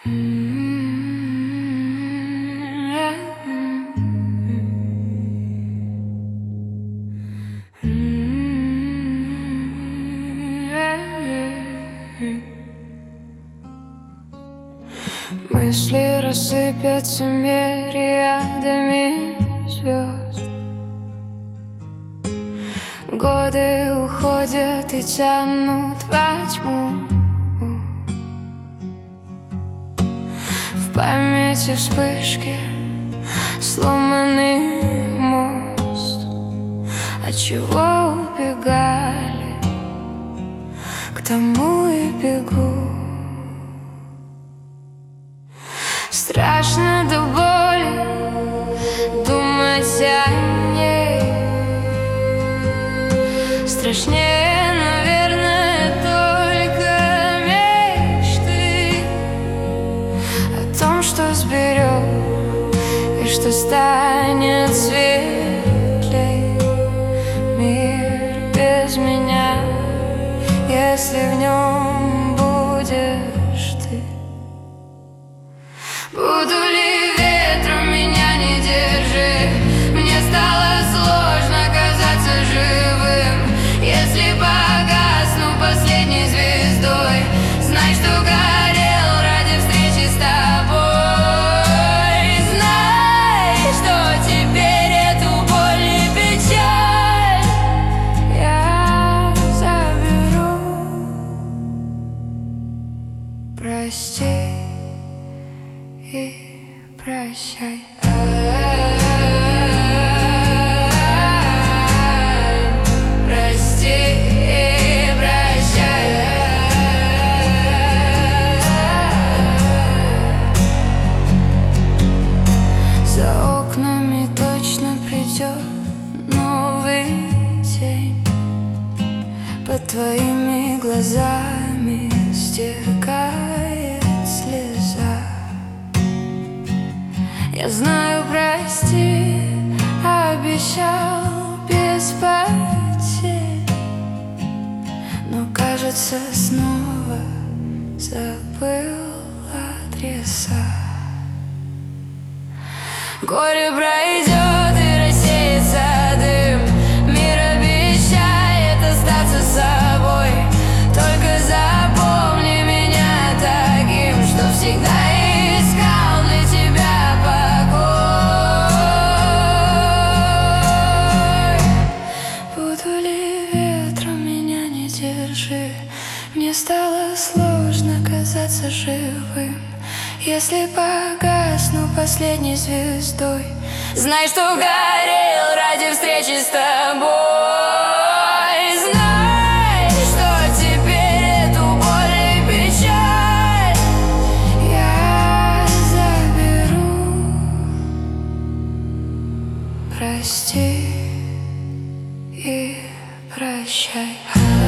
Мысли рассыпятся мириадами звезд. Годы уходят и тянут во тьму. В памяти вспышки, сломанный мост. От чего убегали, к тому и бегу. Страшно до боли думать о ней. Страшнее, наверное, только мечты о том, что сберем и что станет светлей. Мир без меня, если в нем будешь ты. Буду ли ветром, меня не держи. Мне стало сложно казаться живым. Если погасну последней звездой, знай, что горел ради встречи с тобой. Знай, что теперь эту боль и печаль я заберу. Прости и прощай. Прости и прощай. За окнами точно придет новый день. Под твоими глазами стекает слеза. Я знаю, прости, обещал без потерь, но, кажется, снова забыл адреса. Горе пройдет и рассеется дым. Мир обещает остаться собой. Только запомни меня таким, что всегда искал для тебя покой. Буду ли ветром, меня не держи. Мне стало сложно казаться живым. Если погасну последней звездой, знай, что горел ради встречи с тобой. Знай, что теперь эту боль и печаль я заберу. Прости и прощай.